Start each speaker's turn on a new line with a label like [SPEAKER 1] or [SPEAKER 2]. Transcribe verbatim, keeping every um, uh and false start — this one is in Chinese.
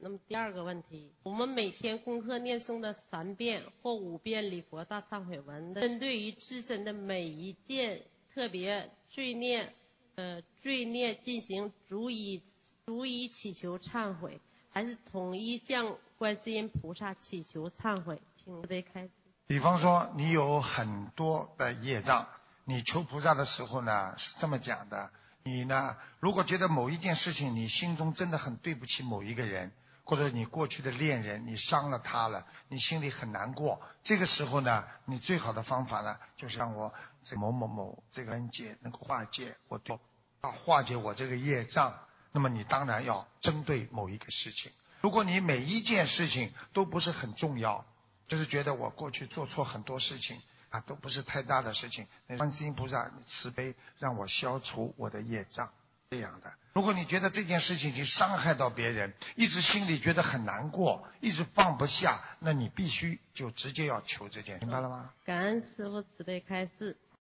[SPEAKER 1] 那么第二个问题，我们每天功课念诵的三遍或五遍礼佛大忏悔文，针对于自身的每一件特别罪孽，呃罪孽进行逐一逐一祈求忏悔，还是统一向观世音菩萨祈求忏悔？请慈悲开示。
[SPEAKER 2] 比方说，你有很多的业障，你求菩萨的时候呢是这么讲的：你呢，如果觉得某一件事情你心中真的很对不起某一个人，或者你过去的恋人，你伤了他了，你心里很难过。这个时候呢，你最好的方法呢，就是让我这某某某这个恩解能够化解我对啊化解我这个业障。那么你当然要针对某一个事情。如果你每一件事情都不是很重要，就是觉得我过去做错很多事情啊，都不是太大的事情，观世音菩萨你慈悲让我消除我的业障。这样的，如果你觉得这件事情已经伤害到别人，一直心里觉得很难过，一直放不下，那你必须就直接要求这件，明白了吗？
[SPEAKER 1] 感恩师父慈悲开示。